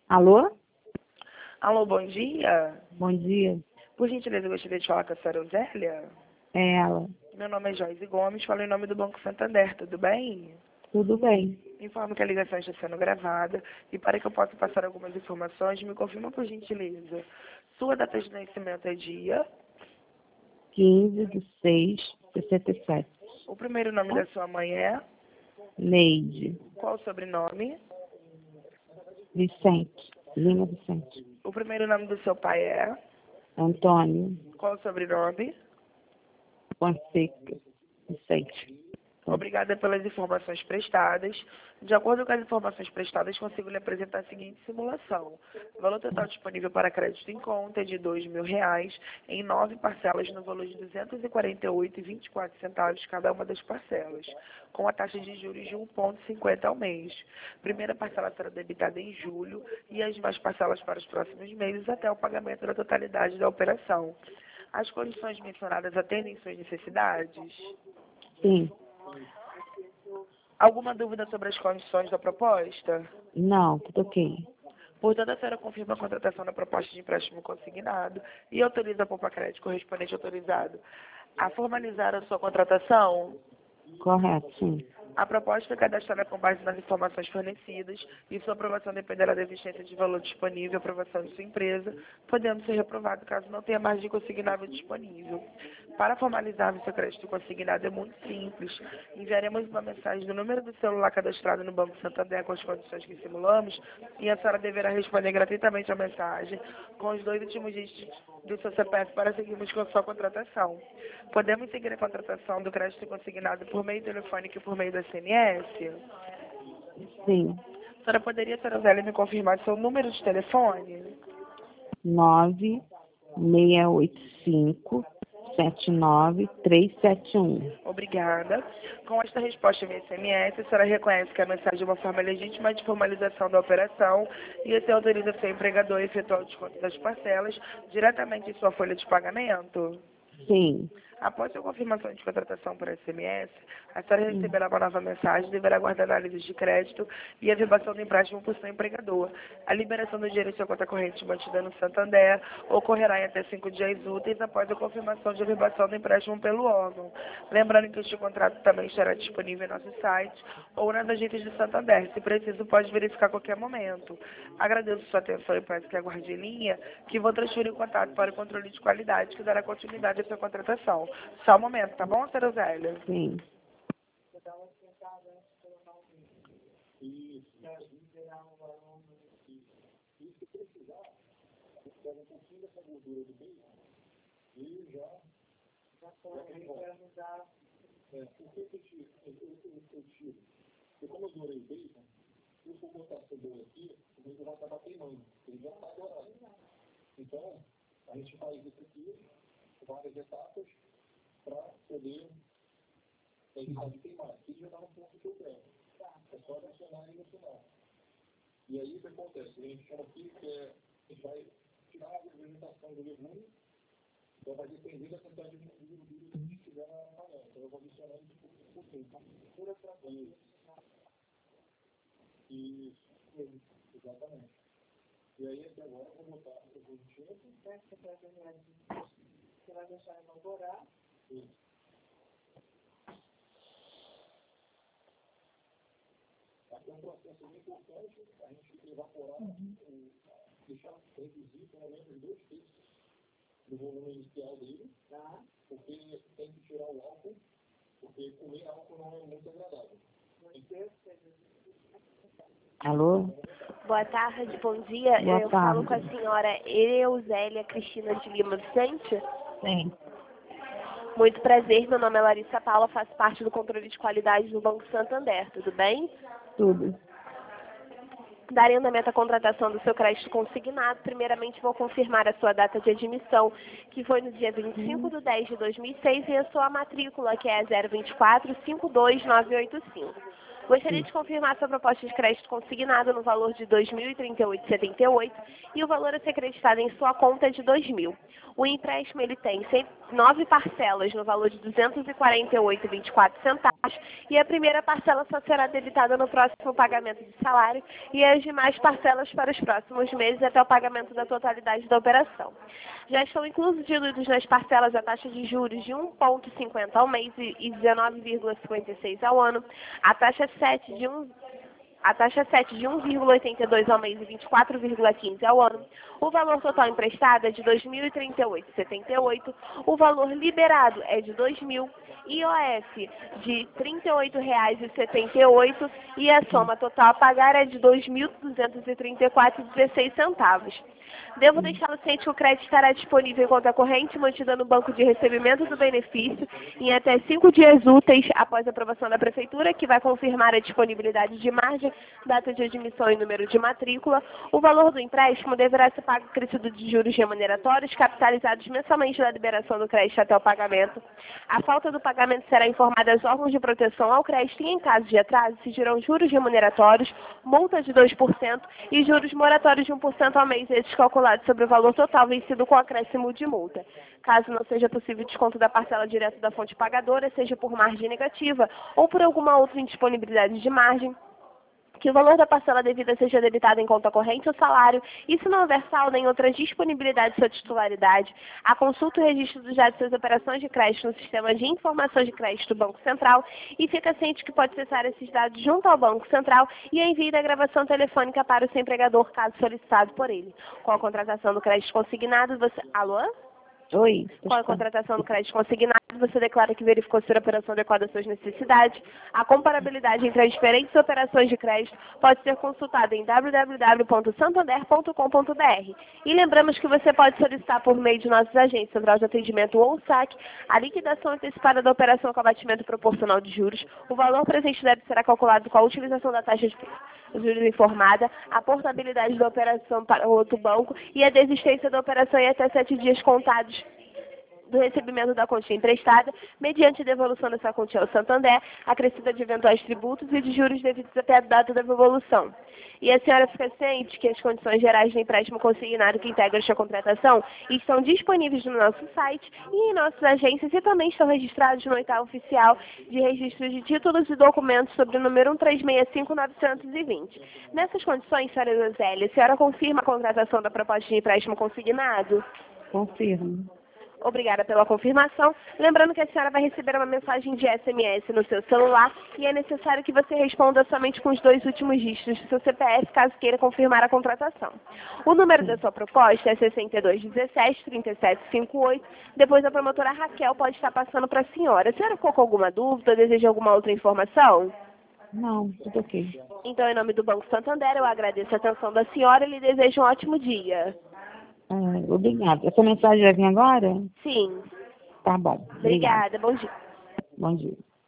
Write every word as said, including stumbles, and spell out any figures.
Alô? Alô, bom dia. Bom dia. Por gentileza, eu gostaria de falar com a senhora Zélia. É ela. Meu nome é Joyce Gomes, falo em nome do Banco Santander, tudo bem? Tudo bem. Informo que a ligação está sendo gravada e para que eu possa passar algumas informações, me confirma por gentileza. Sua data de nascimento é dia, quinze de seis de sessenta e sete. o primeiro nome da sua mãe é, Neide. qual o sobrenome, Vicente. Lima Vicente. o primeiro nome do seu pai é, Antônio. qual o sobrenome. Fonseca. Vicente. Obrigada pelas informações prestadas. De acordo com as informações prestadas, consigo lhe apresentar a seguinte simulação. O valor total disponível para crédito em conta é de dois mil reais, em nove parcelas no valor de duzentos e quarenta e oito reais e vinte e quatro centavos cada uma das parcelas, com a taxa de juros de um vírgula cinquenta ao mês. Primeira parcela será debitada em julho e as demais parcelas para os próximos meses até o pagamento da totalidade da operação. As condições mencionadas atendem suas necessidades? Sim. Alguma dúvida sobre as condições da proposta? Não, tudo ok. Portanto, a senhora confirma a contratação da proposta de empréstimo consignado e autoriza a Poupa Crédito correspondente autorizado a formalizar a sua contratação? Correto, sim. A proposta é cadastrada com base nas informações fornecidas e sua aprovação dependerá da existência de valor disponível e aprovação de sua empresa, podendo ser reprovado caso não tenha margem consignável disponível. Para formalizarmos seu crédito consignado é muito simples. Enviaremos uma mensagem do número do celular cadastrado no Banco Santander com as condições que simulamos e a senhora deverá responder gratuitamente a mensagem com os dois últimos dígitos do seu C P F para seguirmos com a sua contratação. Podemos seguir a contratação do crédito consignado por meio telefônico e por meio da S M S? Sim. A senhora poderia, senhora Zélia, me confirmar seu número de telefone? nove seis oito cinco sete nove três sete um. Obrigada. Com esta resposta via S M S, a senhora reconhece que a mensagem é uma forma legítima de formalização da operação e assim autoriza seu empregador a efetuar o desconto das parcelas diretamente em sua folha de pagamento? Sim. Após a confirmação de contratação por S M S, a senhora Hum. receberá uma nova mensagem e deverá aguardar análise de crédito e a verbação do empréstimo por seu empregador. A liberação do dinheiro em sua conta corrente mantida no Santander ocorrerá em até cinco dias úteis após a confirmação de verbação do empréstimo pelo órgão. Lembrando que este contrato também estará disponível em nosso site ou nas agências de Santander. Se preciso, pode verificar a qualquer momento. Agradeço sua atenção e peço que aguarde em linha, que vou transferir o contato para o controle de qualidade, que dará continuidade à sua contratação. Só um momento, tá bom, senhora Zélia? Sim. Porque como eu dourei o bacon, se eu for botar a cebola aqui, o bacon vai acabar queimando, ele já está dourado. Então, a gente faz isso aqui, várias etapas, para poder evitar de queimar. Aqui já está no ponto que eu quero. É só adicionar aí no final. E aí o que acontece? A gente chama aqui que é, a gente vai tirar a vegetação do legume, então vai depender da quantidade de gordura que a gente tiver na panela. Então eu vou adicionando de pouquinho em pouquinho. Então, pura trabalho. Isso, exatamente. E aí, até agora, eu vou botar o positivo. Você vai deixar elaborar. Isso. Aqui é um processo muito importante, a gente evaporar, uhum. Deixar reduzir pelo menos dois terços do volume inicial dele, tá? Porque tem que tirar o álcool, porque comer álcool não é muito agradável. Então, Alô? Boa tarde, bom dia. Boa Eu tarde. falo com a senhora Euzélia Cristina de Lima Vicente. Sim. Muito prazer, meu nome é Larissa Paula, faço parte do controle de qualidade do Banco Santander, tudo bem? Tudo. Darei andamento à contratação do seu crédito consignado. Primeiramente, vou confirmar a sua data de admissão, que foi no dia vinte e cinco de dez de dois mil e seis, e a sua matrícula, que é zero dois quatro cinco dois nove oito cinco. Gostaria de confirmar sua proposta de crédito consignado no valor de dois mil e trinta e oito reais e setenta e oito centavos e o valor a ser acreditado em sua conta é de dois mil. O empréstimo ele tem sempre nove parcelas no valor de duzentos e quarenta e oito reais e vinte e quatro centavos, e a primeira parcela só será debitada no próximo pagamento de salário e as demais parcelas para os próximos meses até o pagamento da totalidade da operação. Já estão incluídos nas parcelas a taxa de juros de um vírgula cinquenta ao mês e dezenove vírgula cinquenta e seis ao ano, a taxa sete de um A taxa sete de um vírgula oitenta e dois ao mês e vinte e quatro vírgula quinze ao ano. O valor total emprestado é de dois mil e trinta e oito reais e setenta e oito centavos. O valor liberado é de dois mil. I O F de trinta e oito reais e setenta e oito centavos. E a soma total a pagar é de dois mil duzentos e trinta e quatro reais e dezesseis centavos. Devo deixá-lo ciente que o crédito estará disponível em conta corrente mantida no banco de recebimento do benefício em até cinco dias úteis após a aprovação da Prefeitura, que vai confirmar a disponibilidade de margem, data de admissão e número de matrícula. O valor do empréstimo deverá ser pago acrescido de juros remuneratórios capitalizados mensalmente da liberação do crédito até o pagamento. A falta do pagamento será informada aos órgãos de proteção ao crédito e, em caso de atraso, se dirão juros remuneratórios, multa de dois por cento e juros moratórios de um por cento ao mês, esses calculados sobre o valor total vencido com acréscimo de multa. Caso não seja possível desconto da parcela direto da fonte pagadora, seja por margem negativa ou por alguma outra indisponibilidade de margem, que o valor da parcela devida seja debitado em conta corrente ou salário, e se não houver saldo em outra disponibilidade de sua titularidade, a consulta o registro dos dados de suas operações de crédito no sistema de informações de crédito do Banco Central e fica ciente que pode acessar esses dados junto ao Banco Central e envie da gravação telefônica para o seu empregador, caso solicitado por ele. Com a contratação do crédito consignado, você... Alô? Oi. Com a contratação do crédito consignado, você declara que verificou ser a operação adequada às suas necessidades. A comparabilidade entre as diferentes operações de crédito pode ser consultada em w w w ponto santander ponto com ponto b r. E lembramos que você pode solicitar por meio de nossas agências central de atendimento ou saque a liquidação antecipada da operação com abatimento proporcional de juros. O valor presente deve ser calculado com a utilização da taxa de juros informada, a portabilidade da operação para outro banco e a desistência da operação em até sete dias contados do recebimento da quantia emprestada, mediante devolução dessa quantia ao Santander, acrescida de eventuais tributos e de juros devidos até a data da devolução. E a senhora fica ciente que as condições gerais do empréstimo consignado que integram esta contratação estão disponíveis no nosso site e em nossas agências e também estão registrados no oitavo oficial de registro de títulos e documentos sobre o número um três seis cinco nove dois zero. Nessas condições, senhora Zélia, a senhora confirma a contratação da proposta de empréstimo consignado? Confirmo. Obrigada pela confirmação. Lembrando que a senhora vai receber uma mensagem de S M S no seu celular e é necessário que você responda somente com os dois últimos dígitos do seu C P F, caso queira confirmar a contratação. O número da sua proposta é sessenta e dois dezessete, trinta e sete cinquenta e oito. Depois a promotora Raquel pode estar passando para a senhora. A senhora ficou com alguma dúvida ou deseja alguma outra informação? Não, tudo ok. Então, em nome do Banco Santander, eu agradeço a atenção da senhora e lhe desejo um ótimo dia. Ah, obrigada. Essa mensagem vai vir agora? Sim. Tá bom. Obrigada. Bom dia. Bom dia.